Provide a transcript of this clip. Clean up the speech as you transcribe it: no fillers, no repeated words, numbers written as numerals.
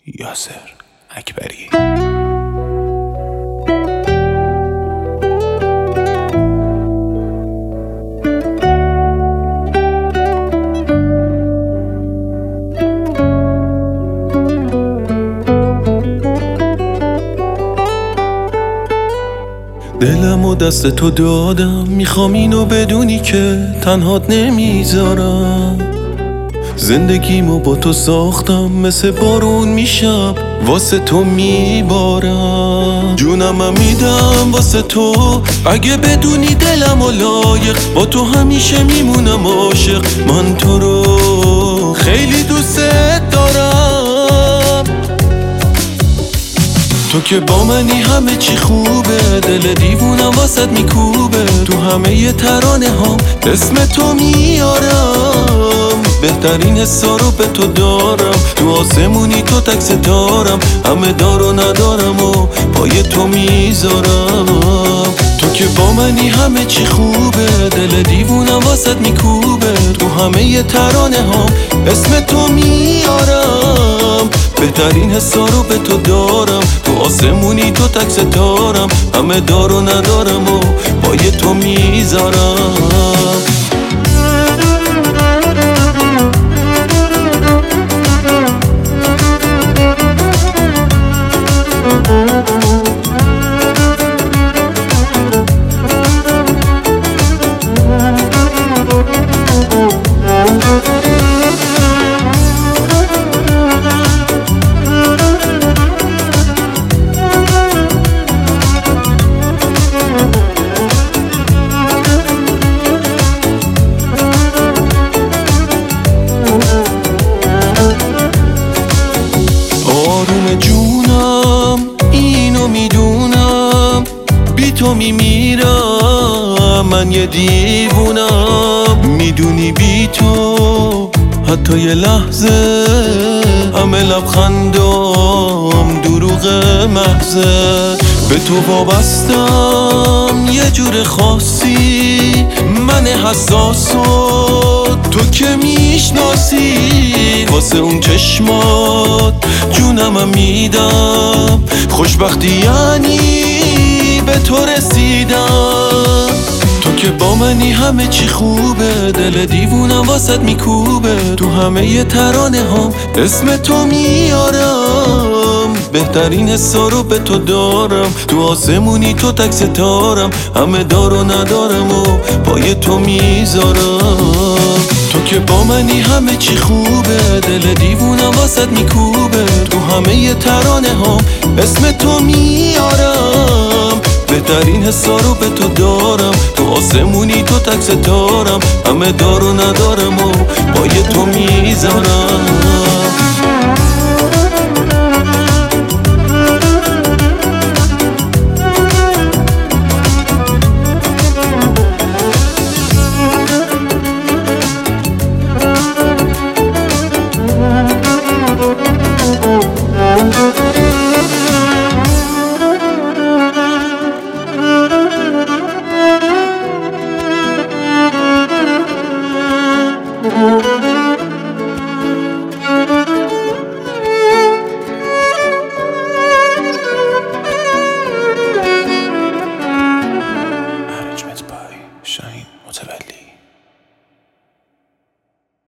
یاسر اکبری. دلم و دست تو دادم، میخوام اینو بدونی که تنهات نمیذارم. زندگیمو با تو ساختم، مثل بارون میشم واسه تو میبارم. جونم میدم واسه تو، اگه بدونی دلم و لایق، با تو همیشه میمونم عاشق. من تو رو خیلی دوست دارم، تو که با منی همه چی خوبه. دل دیوونم واسد میکوبه، تو همه ی ترانه هم اسم تو میارم. بهترین حسا رو به تو دارم، تو آسمونی تو تک ستارم. همه دار و ندارم و پای تو میذارم. تو که با منی همه چی خوبه، دل دیوونم واسد میکوبه. تو همه ی ترانه هم اسم تو میارم. بهترین حسا رو به تو دارم، تو آسمونی تو تک ستارم. همه دار و ندارم و پای تو میذارم. جونم اینو میدونم، بی تو میمیرم. من یه دیوونم، میدونی بی تو حتی یه لحظه همه لبخندم دروغ محضه. به تو وابستم یه جور خاصی، من حساسو تو که میشناسی. واسه اون چشمات جونم میدم، خوشبختی یعنی به تو رسیدم. تو که با منی همه چی خوبه، دل دیوونم واسد میکوبه. تو همه ی ترانه هم اسم تو میارم. بهترین حسا رو به تو دارم، تو آسمونی تو تک ستارم. همه دار و ندارم و پای تو میذارم. تو که با منی همه چی خوبه، دل دیوونم واسد میکوبه. تو همه ی ترانه هم اسم تو میارم. بهترین حسا رو به تو دارم، تو آسمونی تو تک ستارم. همه دار و ندارم و پای تو میذارم.